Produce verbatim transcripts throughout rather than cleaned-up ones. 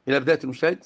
إلى بداية المجتهد.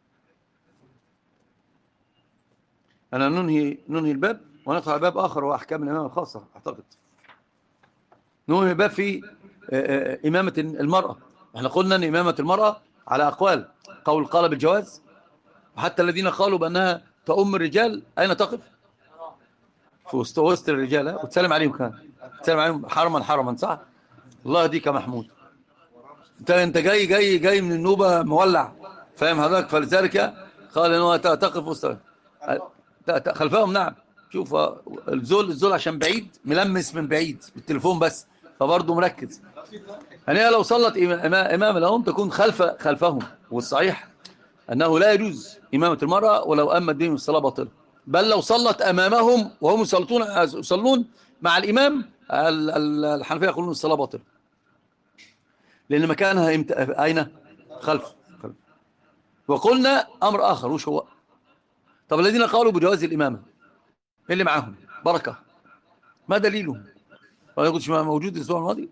أنا ننهي ننهي الباب وندخل على باب آخر هو أحكام الإمامة الخاصة. أعتقد ننهي الباب في إمامة المرأة. احنا قلنا أن إمامة المرأة على أقوال، قول قال بالجواز، وحتى الذين قالوا بأنها تؤم الرجال أين تقف؟ في وسط وسط الرجال، وتسلم عليهم كان تسلم عليهم حرما حرما، صح؟ الله يهديك يا محمود. انت انت جاي جاي جاي من النوبة مولع، فاهم حضرتك؟ فلذلك قال ان هو تقف وسط خلفهم. نعم. شوف الزول الزول عشان بعيد ملمس من بعيد بالتليفون بس، فبرضه مركز. يعني لو صلت امام لهم تكون خلف خلفهم. والصحيح انه لا يجوز امامة المرأة ولو امت بهم الصلاة باطلة، بل لو صلت امامهم وهم يصلون يصلون مع الامام الحنفية يقولون الصلاة باطلة، لأن مكانها أين؟ خلف. خلف. وقلنا أمر آخر، وش هو؟ طب الذين قالوا بجواز الإمامة اللي معاهم بركة، ما دليلهم؟ ولا يقولش موجود الأسبوع الماضي؟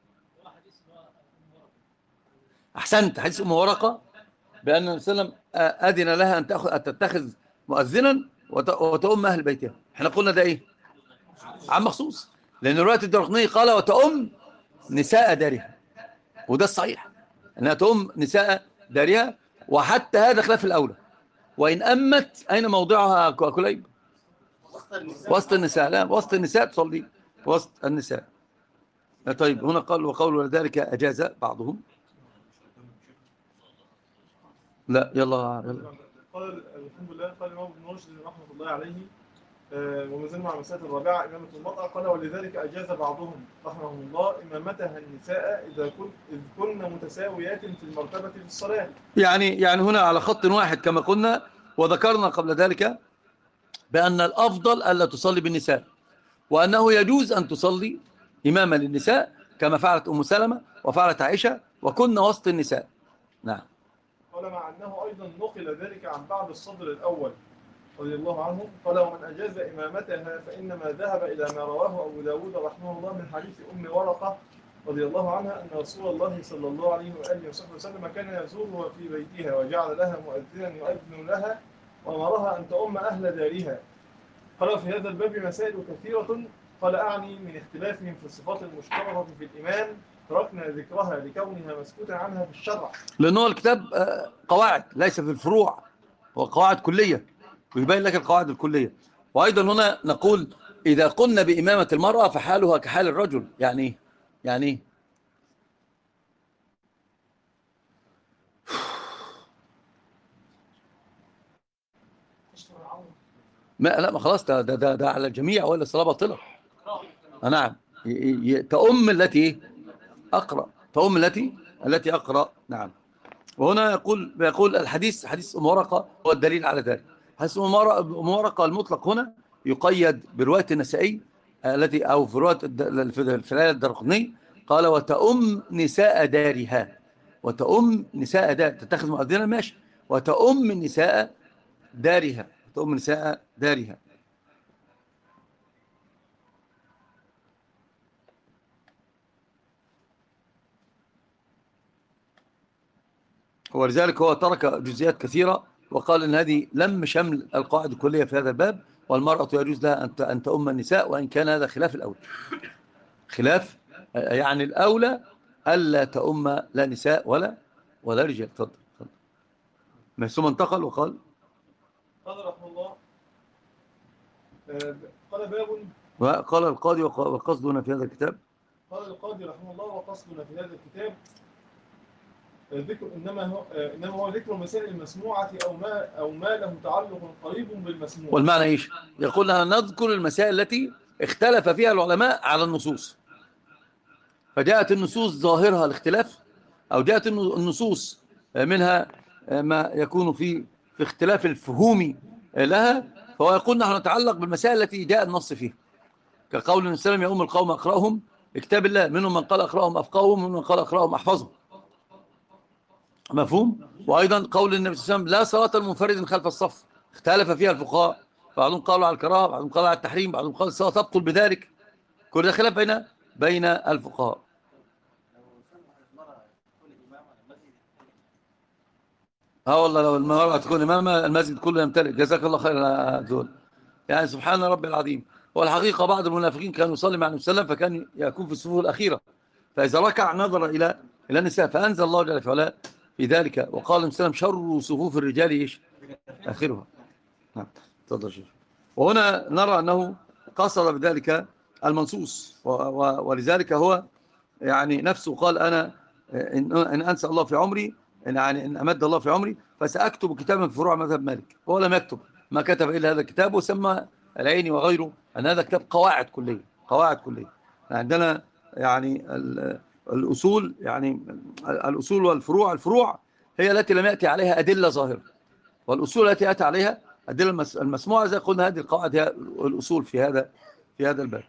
أحسنت. حديث أم ورقة بأن النبي صلى الله عليه وسلم أذن لها أن تأخذ أن تتخذ مؤذنا وتؤم أهل بيتها. احنا قلنا ده إيه؟ عام مخصوص، لأن رواية الدرقطني قال وتؤم نساء دارها، وده الصحيح أنها تؤم نساء دارها، وحتى هذا خلاف الأولى. وإن أمت أين موضعها كليب؟ وسط النساء. لا، وسط النساء تصلي وسط النساء. طيب هنا قال وقول ولذلك أجاز بعضهم. لا يلا يلا. قال الحمد لله. قال الإمام ابن رشد رحمه الله عليه وما زلنا مع المسألة الرابعة إمامة المرأة. قال ولذلك أجاز بعضهم رحمه الله إمامتها النساء إذا كن إذ كن متساويات في المرتبة في الصلاة. يعني يعني هنا على خط واحد كما قلنا، وذكرنا قبل ذلك بأن الأفضل ألا تصلي بالنساء، وأنه يجوز أن تصلي إماما للنساء كما فعلت أم سلمة وفعلت عائشة وكنا وسط النساء. نعم. قال مع أنه أيضا نقل ذلك عن بعض الصدر الأول رضي الله عنهم. قال ومن أجاز إمامتها فإنما ذهب إلى ما رواه أبو داود رحمه الله من حديث أم ورقة رضي الله عنها أن رسول الله صلى الله عليه وآله وصحبه وسلم كان يزورها في بيتها وجعل لها مؤذنا يؤذن لها وأمرها أن تؤم أهل دارها. قال في هذا الباب مسائل كثيرة. قال أعني من اختلافهم في الصفات المشتركة في الإمام تركنا ذكرها لكونها مسكوتا عنها في الشرع، لأنه الكتاب قواعد ليس في الفروع، هو قواعد كلية ويبين لك القواعد الكلية. وأيضا هنا نقول إذا قلنا بإمامة المرأة فحالها كحال الرجل. يعني إيه؟ يعني إيه؟ ما لا ما خلاص ده ده ده على الجميع ولا الصلاة باطلة. نعم. تؤم التي أقرأ، تؤم التي التي أقرأ. نعم. وهنا يقول يقول الحديث حديث أم ورقة هو الدليل على ذلك. حديث أم ورقة المطلق هنا يقيد برواية النسائي التي أو في رواية في الآية الدرقطني قال وتؤم نساء دارها. وتؤم نساء دار تتخذ مؤذنا ماشي، وتؤم نساء دارها، تؤم نساء دارها. ولذلك هو ترك جزئيات كثيرة وقال ان هذه لم شمل القواعد الكلية في هذا الباب، والمرأة يجوز لها أن تؤم النساء، وإن كان هذا خلاف الأولى. خلاف يعني الأولى ألا تؤم لا نساء ولا ولا رجال. تفضل. ثم انتقل وقال قال رحمه الله قال باب. وقال القاضي وقصدنا في هذا الكتاب. قال القاضي رحمه الله وقصدنا في هذا الكتاب ذكر إنما هو إنما هو ذكر المسائل المسموعة أو ما أو ما له تعلق قريب بالمسموع. والمعنى إيش؟ يقول لنا نذكر المسائل التي اختلف فيها العلماء على النصوص، فجاءت النصوص ظاهرها الاختلاف، أو جاءت النصوص منها ما يكون في في اختلاف الفهوم لها، فهو يقول نحن نتعلق بالمسائل التي جاء النص فيها، كقول النبي صلى الله عليه وسلم يؤم القوم أقرأهم لكتاب الله، منهم من قال أقرأهم أفقههم ومنهم من قال أقرأهم أحفظهم. مفهوم؟ وأيضا قول النبي صلى الله عليه وسلم لا صلاة المنفرد خلف الصف، اختلف فيها الفقهاء، بعضهم قالوا على الكراهة، بعضهم قالوا على التحريم، بعضهم قالوا الصلاة تبطل بذلك. كل ده خلاف بين بين الفقهاء. اه والله لو المرأة تكون إمامة المسجد كله يمتلئ. جزاك الله خير يا دول. يعني سبحان ربي العظيم. والحقيقة بعض المنافقين كانوا يصلي مع النبي صلى الله عليه وسلم فكان يكون في الصفوف الأخيرة، فإذا ركع نظر إلى إلى النساء، فأنزل الله جل في علاه في ذلك وقال النبي صلى الله عليه وسلم شر صفوف الرجال إيش آخرها. نعم تفضل شيخ. وهنا نرى أنه قصر بذلك المنصوص، ولذلك هو يعني نفسه قال أنا إن أنسى الله في عمري، يعني إن أمد الله في عمري فسأكتب كتابا في فروع مذهب مالك. هو لم يكتب، ما كتب إلا هذا الكتاب، وسمى العيني وغيره أن هذا كتاب قواعد كلية. قواعد كلية عندنا يعني الأصول، يعني الأصول والفروع. الفروع هي التي لم يأتي عليها أدلة ظاهرة، والأصول التي أتى عليها أدلة المسموعة. زي قلنا هذه القواعد هي الأصول في هذا في هذا الباب.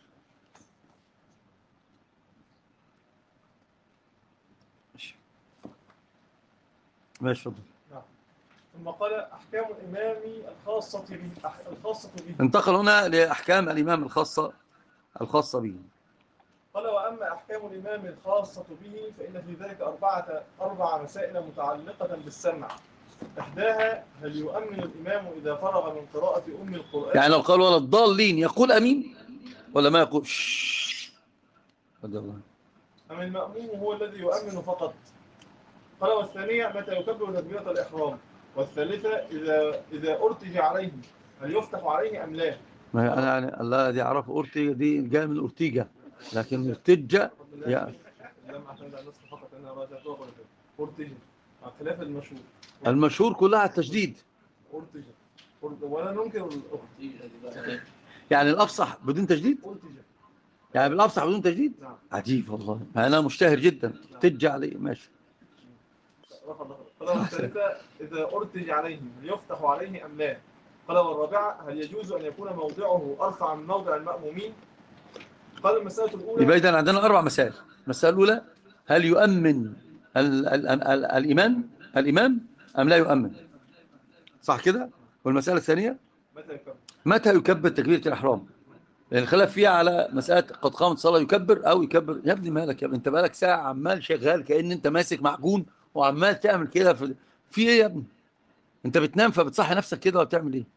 ماشي تفضل. ثم قال أحكام الإمام الخاصة به الخاصة به انتقل هنا لأحكام الإمام الخاصة الخاصة به. قال وأما أحكام الإمام الخاصة به فإن في ذلك أربعة أربع مسائل متعلقة بالسمع. إحداها هل يؤمن الإمام إذا فرغ من قراءة أم القرآن؟ يعني لو قال ولا الضالين يقول أمين ولا ما يقول شش؟ الله. أم المأموم هو الذي يؤمن فقط؟ قال والثانية متى يكبر تكبيرة الإحرام؟ والثالثة إذا إذا أرتج عليه هل يفتح عليه أم لا؟ ما أنا يعني الله دي أعرف أرتيجا دي جاء من أرتيجا، لكن ارتجة يعني لم أعتمد على النص فقط أنها راجعتها أرتجة على خلاف المشهور. المشهور كلها التشديد. أرتجة ولا ننكر الأرتجة، يعني الأفصح بدون تشديد؟ أرتجة يعني بالأفصح بدون تشديد؟ نعم. عجيب والله، أنا مشتهر جدا. ارتج عليه ماشي. قال والثالثة إذا أرتج عليه هل يفتح عليه أم لا؟ قال والرابعة هل يجوز أن يكون موضعه أرفع من موضع المأمومين؟ قال المسألة الأولى يبقى إذن عندنا أربع مسائل. المسألة الأولى هل يؤمن ال ال ال ال الإمام الإمام أم لا يؤمن؟ صح كده؟ والمسألة الثانية متى يكبر؟ متى يكبر تكبيرة الإحرام؟ لأن الخلاف فيها على مسألة قد قامت الصلاة يكبر أو يكبر. يا ابني مالك يا ابني، أنت بقالك ساعة عمال شغال كأن أنت ماسك معجون وعمال تعمل كده في, في إيه يا ابني؟ أنت بتنام فبتصحي نفسك كده ولا بتعمل إيه؟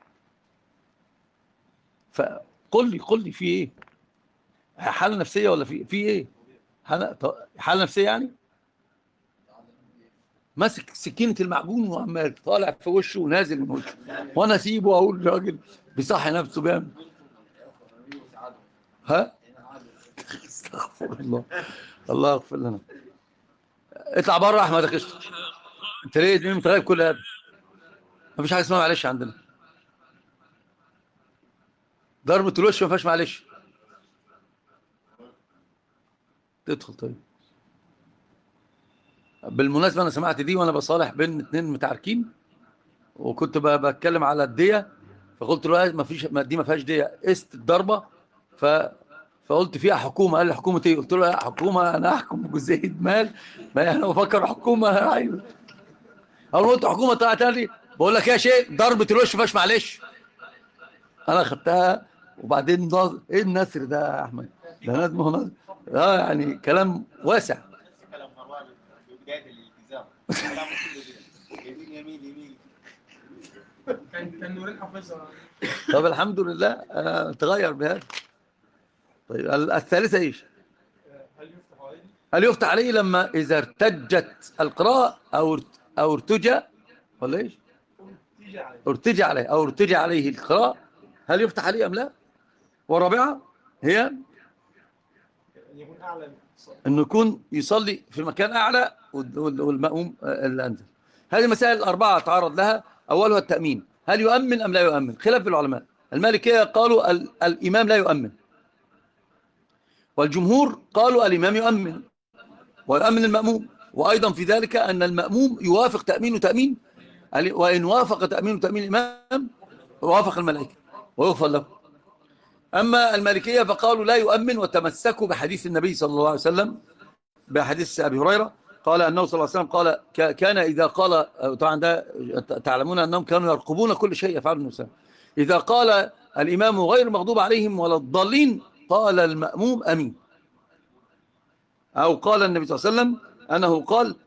فقل لي قل لي في إيه؟ حالة نفسية ولا في في إيه؟ حالة حالة نفسية يعني؟ ماسك سكينة المعجون وعمال طالع في وشه ونازل من وشه، وأنا أسيبه وأقول راجل بيصحي نفسه بيعمل. ها؟ استغفر الله، الله يغفر لنا. اطلع بره احمد يا قشطه. انت ليه مين متغيب كل هذا؟ مفيش حاجه اسمها معلش عندنا. ضربة الوش ما فيهاش معلش. تدخل طيب. بالمناسبه انا سمعت دي وانا بصالح بين اثنين متعاركين، وكنت بتكلم على الديه، فقلت له ما فيش دي ما فيهاش ديه، قست الضربه ف فقلت فيها حكومه. قال لي حكومه ايه؟ قلت له لا حكومه انا احكم بجزئيه مال، ما انا بفكر حكومه. ايوه انا قلت حكومه. طلعت قال لي بقول لك يا شيخ ضربه الوش ما فيهاش معلش. انا خدتها وبعدين ضاز... ايه النثر ده يا احمد؟ ده نظم هو نظم. اه يعني كلام واسع. كلام مروان في بدايه الالتزام كلام يمين يمين يمين كان كان نورين حافظها. طب الحمد لله انا تغير بهذا. طيب الثالثه ايش؟ هل يفتح عليه؟ هل يفتح عليه لما اذا ارتجت القراءه او او ارتجى ولا ايش؟ ارتجى عليه ارتجى عليه او ارتجى عليه القراءه، هل يفتح عليه ام لا؟ والرابعه هي أن يكون أعلى انه يكون يصلي في مكان اعلى والمأموم اللي انزل. هذه المسائل الاربعه تعرض لها. اولها التأمين، هل يؤمن ام لا يؤمن؟ خلاف العلماء. المالكيه قالوا الامام لا يؤمن، والجمهور قالوا الامام يؤمن ويؤمن المأموم، وايضا في ذلك ان المأموم يوافق تأمين تأمين، وان وافق تأمين تأمين الامام وافق الملائكه ويغفر له. أما المالكية فقالوا لا يؤمن، وتمسكوا بحديث النبي صلى الله عليه وسلم، بحديث أبي هريرة قال أنه صلى الله عليه وسلم قال كان إذا قال، طبعا ده تعلمون أنهم كانوا يرقبون كل شيء يفعله النساء، إذا قال الإمام غير مغضوب عليهم ولا الضالين قال المأموم أمين. أو قال النبي صلى الله عليه وسلم أنه قال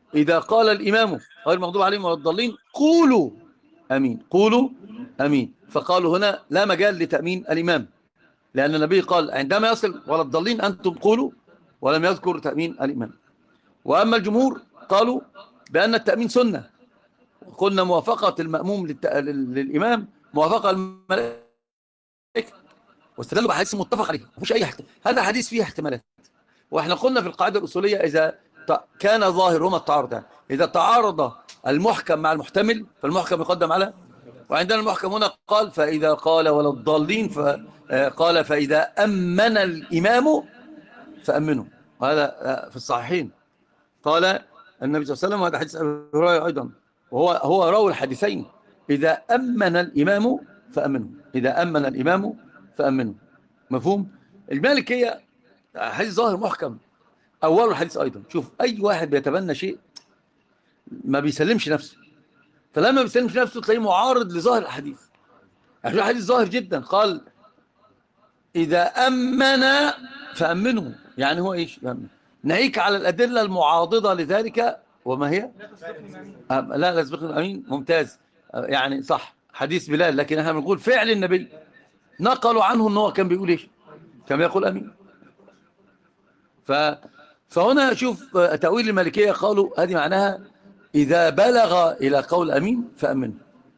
إذا قال الإمام غير المغضوب عليهم ولا الضالين قولوا أمين، قولوا أمين. فقالوا هنا لا مجال لتأمين الإمام، لأن النبي قال عندما يصل ولا الضالين أنتم قولوا، ولم يذكر تأمين الإمام. وأما الجمهور قالوا بأن التأمين سنة، قلنا موافقة المأموم للت... للإمام موافقة الملائكة، واستدلوا بحديث متفق عليه مفيش أي احتمال، هذا حديث فيه احتمالات. وإحنا قلنا في القاعدة الأصولية إذا ت... كان ظاهر هما التعارض، إذا تعارض المحكم مع المحتمل فالمحكم يقدم على، وعندنا المحكم هنا قال فإذا قال ولا الضالين فقال فإذا أمن الإمام فأمنوا، وهذا في الصحيحين قال النبي صلى الله عليه وسلم، وهذا حديث أبي هريرة أيضا، وهو هو راوي الحديثين، إذا أمن الإمام فأمنوا، إذا أمن الإمام فأمنوا. مفهوم؟ المالكية حديث ظاهر محكم أول الحديث أيضا. شوف أي واحد بيتبنى شيء ما بيسلمش نفسه، فلما بيسلمش نفسه تلاقيه معارض لظاهر الحديث. احنا الحديث ظاهر جدا، قال إذا أمن فأمنوا، يعني هو إيش يأمن؟ ناهيك على الأدلة المعاضدة لذلك، وما هي؟ لا لا يسبقني الأمين، ممتاز، يعني صح حديث بلال، لكن احنا بنقول فعل النبي نقلوا عنه ان هو كان بيقول ايش؟ كان بيقول امين. ف فهنا شوف تأويل المالكية قالوا هذه معناها إذا بلغ إلى قول أمين فأمن،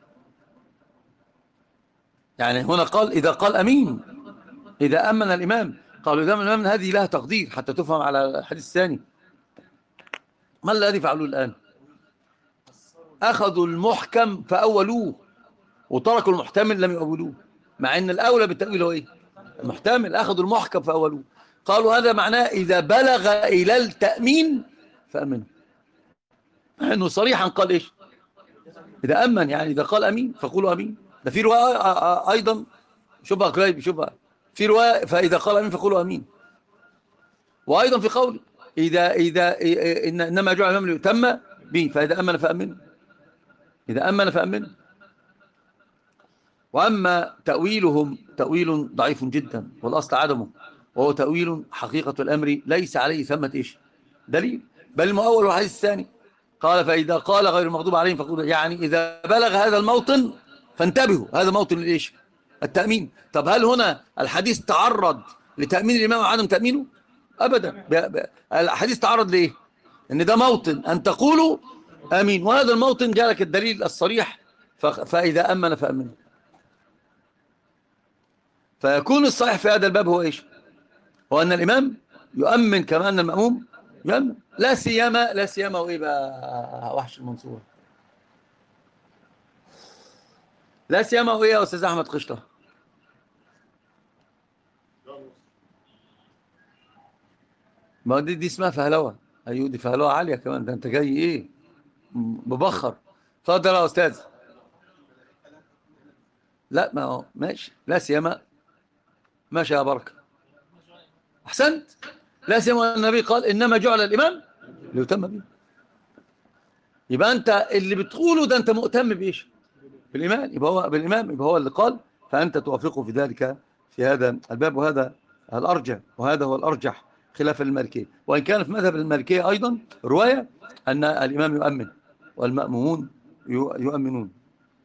يعني هنا قال إذا قال أمين، إذا أمن الإمام، قالوا إذا أمن الإمام هذه لها تقدير حتى تفهم على الحديث الثاني. ما الذي فعلوه الآن؟ أخذوا المحكم فأولوه وتركوا المحتمل لم يؤولوه، مع أن الأولى بالتأويل هو إيه؟ المحتمل. أخذوا المحكم فأولوه، قالوا هذا معناه إذا بلغ إلى التأمين فأمنوا، مع أنه صريحا قال إيش؟ إذا أمن، يعني إذا قال أمين فقولوا أمين. ده في رواية أيضا، شوفها قريب، شوفها في رواية فإذا قال أمين فقولوا أمين. وأيضا في قول إذا إذا إن إنما جعل الإمام ليؤتم به فإذا أمن فأمنوا، إذا أمن فأمنوا. وأما تأويلهم تأويل ضعيف جدا والأصل عدمه، وهو تأويل حقيقة الأمر ليس عليه ثمة إيش؟ دليل، بل المؤول الحديث الثاني قال فإذا قال غير المغضوب عليهم فقولوا، يعني إذا بلغ هذا الموطن فانتبهوا، هذا موطن الإيش؟ التأمين. طب هل هنا الحديث تعرض لتأمين الإمام وعدم تأمينه؟ أبدا. الحديث تعرض لإيه؟ إن ده موطن أن تقولوا آمين، وهذا الموطن جاء الدليل الصريح فإذا أمن فأمنوا. فيكون الصحيح في هذا الباب هو إيش؟ هو أن الإمام يؤمن كما أن المأموم يؤمن، لا سيما لا سيما وإيه بقى وحش المنصور، لا سيما وإيه يا أستاذ أحمد قشطة؟ ما دي, دي اسمها فهلوة. أيوه دي فهلوة عالية كمان، ده أنت جاي إيه مبخر. اتفضل يا أستاذ. لا ما هو ماشي، لا سيما، ماشي يا بركة، أحسنت. لا سيما النبي قال إنما جعل الإمام ليتم به. يبقى أنت اللي بتقوله ده أنت مؤتم بإيش؟ بالإمام، يبقى هو بالإمام، يبقى هو اللي قال، فأنت توافقه في ذلك في هذا الباب، وهذا الأرجح، وهذا هو الأرجح خلاف المالكية. وإن كان في مذهب المالكية أيضا رواية أن الإمام يؤمن والمأمومون يؤمنون.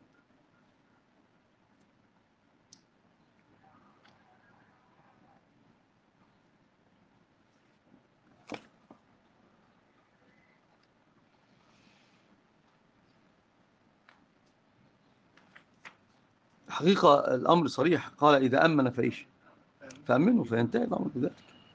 حقيقة الأمر صريح، قال إذا أمن فإيش؟ فأمنوا، فينتهي الأمر بذلك.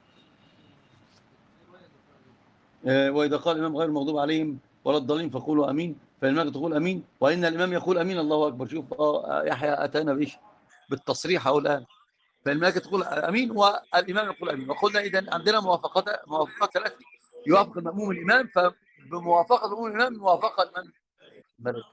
وإذا قال الإمام غير المغضوب عليهم ولا الضالين فقولوا أمين، فإنك تقول أمين، وإن الإمام يقول أمين الله أكبر. شوف آه يحيى أتانا بإيش؟ بالتصريح أو الآن، فالملائكة تقول أمين والإمام يقول أمين. وقلنا إذا عندنا موافقات موافقات ثلاثة، يوافق المأموم الإمام، فبموافقة المأموم الإمام موافقة من بلد.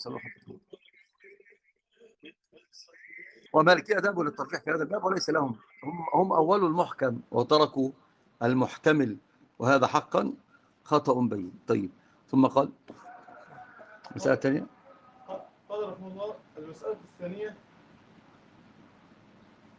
ومالكية ذهبوا للترجيح في هذا الباب وليس لهم، هم, هم أولوا المحكم وتركوا المحتمل، وهذا حقا خطأ بين. طيب ثم قال مسألة ثانية، قال رحمه الله المسألة الثانية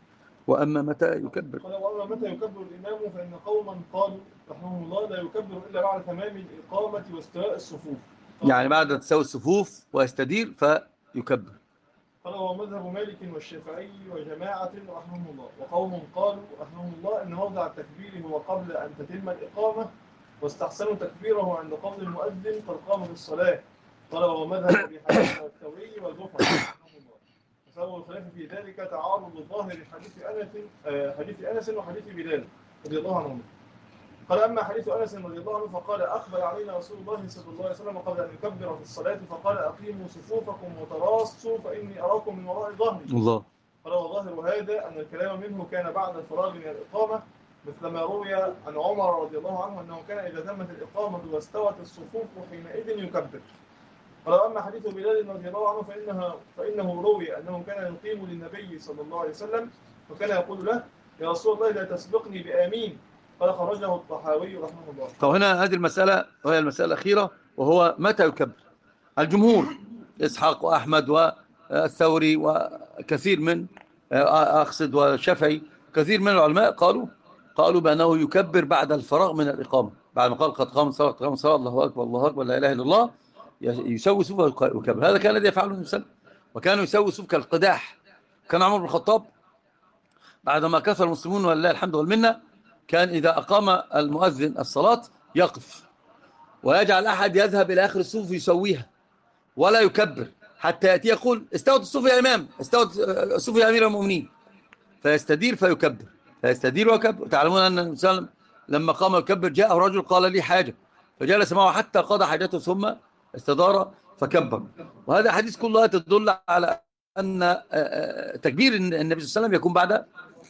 وأما متى يكبر. قال وأما متى يكبر الإمام فإن قوما قالوا رحمه الله لا يكبر إلا بعد تمام الإقامة واستواء الصفوف. يعني بعد تساوي الصفوف ويستدير فيكبر. قال هو مذهب مالك والشافعي وجماعة رحمهم الله. وقوم قالوا رحمهم الله إن موضع التكبير هو قبل أن تتم الإقامة، واستحسنوا تكبيره عند قول المؤذن قد قام بالصلاة. قال هو مذهب أبي حنيفة والثوري والزفر رحمهم الله. وسبب الخلاف في ذلك تعارض الظاهر حديث أنس حديث أنس وحديث بلال رضي الله عنهم. قال أما حديث أنس رضي الله عنه فقال أقبل علينا رسول الله صلى الله عليه وسلم قبل أن يكبر في الصلاة فقال أقيموا صفوفكم وتراصوا فإني أراكم من وراء ظهري. الله. قال وظاهر هذا أن الكلام منه كان بعد الفراغ من الإقامة، مثل ما روي عن عمر رضي الله عنه أنه كان إذا تمت الإقامة واستوت الصفوف حينئذ يكبر. قال أما حديث بلال رضي الله عنه فإنها فإنه روي أنه كان يقيم للنبي صلى الله عليه وسلم وكان يقول له يا رسول الله لا تسبقني بآمين. قال خرجه الطحاوي رحمه الله. طب هنا هذه المسألة وهي المسألة الأخيرة وهو متى يكبر. الجمهور إسحاق وأحمد والثوري وكثير من أقصد والشافعي كثير من العلماء قالوا قالوا بأنه يكبر بعد الفراغ من الإقامة، بعد ما قال قد قام الصلاة قد قام الصلاة الله أكبر الله أكبر لا إله إلا الله يسوي صفوف ويكبر. هذا كان الذي يفعله النبي صلى الله عليه وسلم، وكانوا يسوي صفوف كالقداح. كان عمر بن الخطاب بعدما كثر المسلمون ولله الحمد والمنة كان إذا أقام المؤذن الصلاة يقف ويجعل أحد يذهب إلى آخر الصفوف يسويها ولا يكبر حتى يأتي يقول استوت الصفوف يا إمام، استوت الصفوف يا أمير المؤمنين، فيستدير فيكبر فيستدير ويكبر. تعلمون أن النبي صلى الله عليه وسلم لما قام يكبر جاء رجل قال لي حاجة فجلس معه حتى قضى حاجته ثم استدار فكبر. وهذا حديث كلها تدل على أن تكبير النبي صلى الله عليه وسلم يكون بعد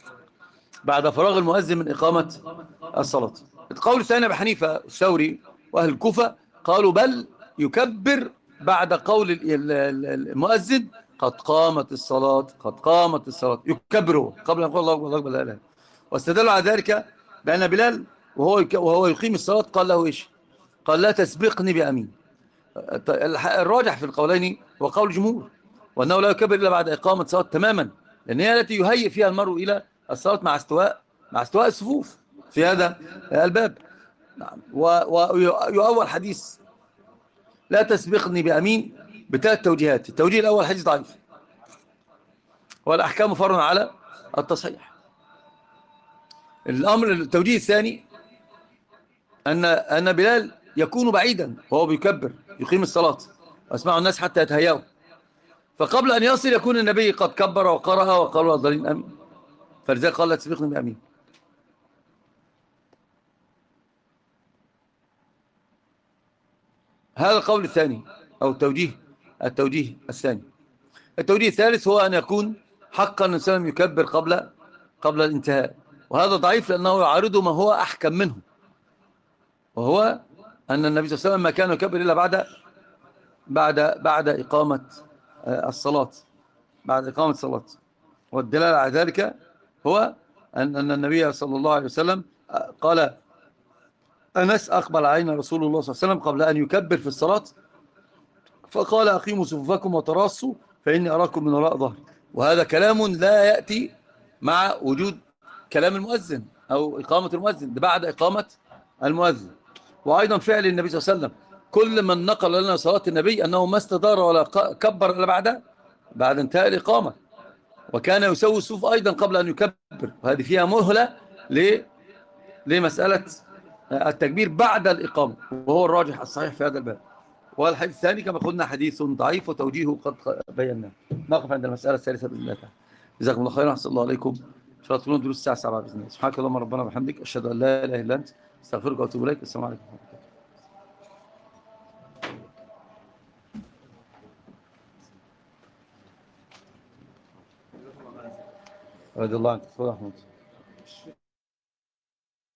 بعد فراغ المؤذن من إقامة الصلاة. القول الثاني أبي حنيفة الثوري وأهل الكوفة قالوا بل يكبر بعد قول المؤذن قد قامت الصلاة قد قامت الصلاة يكبره قبل أن يقول الله أكبر الله لا إله. واستدلوا على ذلك بأن بلال وهو وهو يقيم الصلاة قال له إيش؟ قال لا تسبقني بأمين. الراجح في القولين هو قول الجمهور وأنه لا يكبر إلا بعد إقامة الصلاة تماما، لأن هي التي يهيئ فيها المرء إلى الصلاة مع استواء مع استواء الصفوف في هذا الباب. ويؤول حديث لا تسبقني بأمين بثلاث توجيهات. التوجيه الأول حديث ضعيف والأحكام فرع على التصحيح. الأمر التوجيه الثاني أن أن بلال يكون بعيدا وهو بيكبر يقيم الصلاة واسمع الناس حتى يتهيأوا، فقبل أن يصل يكون النبي قد كبر وقرأها وقالوا الضالين أمين، فلذلك قال لا تسبقني بأمين. هذا القول الثاني أو التوجيه التوجيه الثاني. التوجيه الثالث هو أن يكون حقا الإنسان يكبر قبل قبل الانتهاء، وهذا ضعيف لأنه يعارض ما هو أحكم منه، وهو أن النبي صلى الله عليه وسلم ما كان يكبر إلا بعد بعد بعد إقامة الصلاة بعد إقامة الصلاة. والدلالة على ذلك هو أن أن النبي صلى الله عليه وسلم قال أنس أقبل علينا رسول الله صلى الله عليه وسلم قبل أن يكبر في الصلاة فقال أقيموا صفوفكم وتراصوا فإني أراكم من وراء ظهري. وهذا كلام لا يأتي مع وجود كلام المؤذن أو إقامة المؤذن، بعد إقامة المؤذن. وأيضا فعل النبي صلى الله عليه وسلم كل من نقل لنا صلاة النبي أنه ما استدار ولا كبر إلا بعد بعد انتهاء الإقامة، وكان يسوي الصفوف أيضا قبل أن يكبر، وهذه فيها مهلة لمسألة التكبير بعد الإقامة، وهو الراجح الصحيح في هذا الباب. والحديث الثاني كما قلنا حديث ضعيف وتوجيهه قد بينا. نقف عند المسألة الثالثة بإذن الله تعالى. جزاكم الله خيرا، أحسن الله عليكم. إن شاء الله تكونوا دروس الساعة سبعة بإذن الله. سبحانك اللهم ربنا وبحمدك أشهد أن لا إله إلا أنت أستغفرك وأتوب إليك. السلام عليكم. رضي الله عنك.